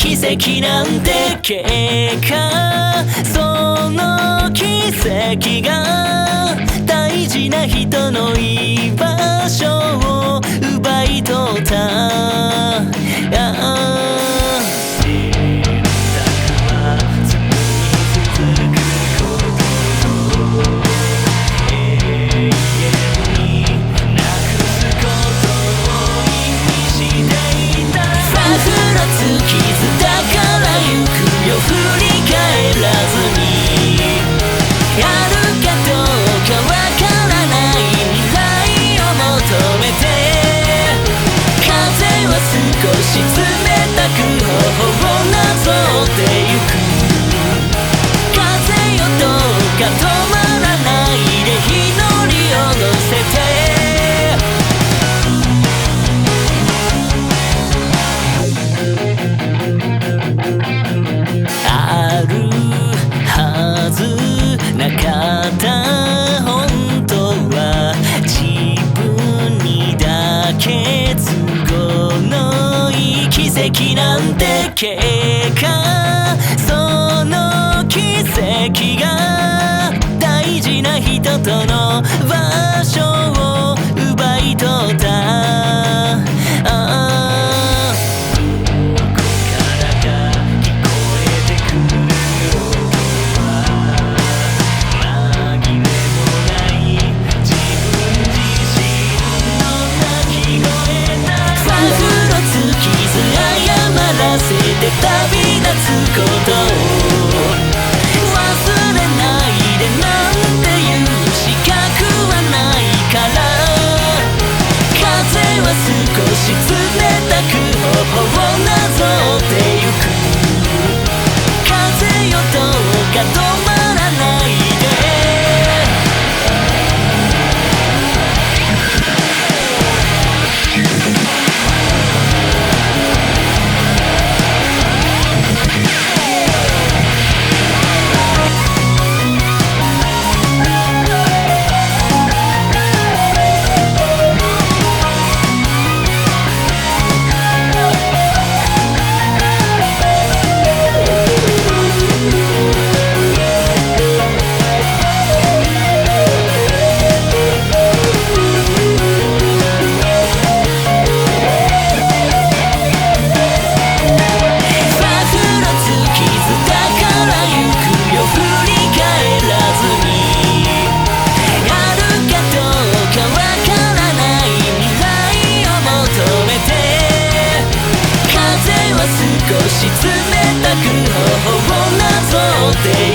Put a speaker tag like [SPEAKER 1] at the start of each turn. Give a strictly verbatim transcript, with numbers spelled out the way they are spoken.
[SPEAKER 1] 奇跡なんて経過、その奇跡が大事な人の居場所を奪い取った。冷たく頬をなぞってゆく。風よどうか止まらないで祈りを乗せて。あるはずなかった本当は自分にだけ都合の奇跡なんて経過、その奇跡が大事な人との場所を奪い取った。ああ、どこからか聞こえてくる音は紛れもない自分自身の鳴き声だ。謝らせて旅立つことを忘れないでなんていう資格はないから。風は少し冷たく頬をなぞってゆく。風よどうか止まらないで。少し冷たく頬をなぞって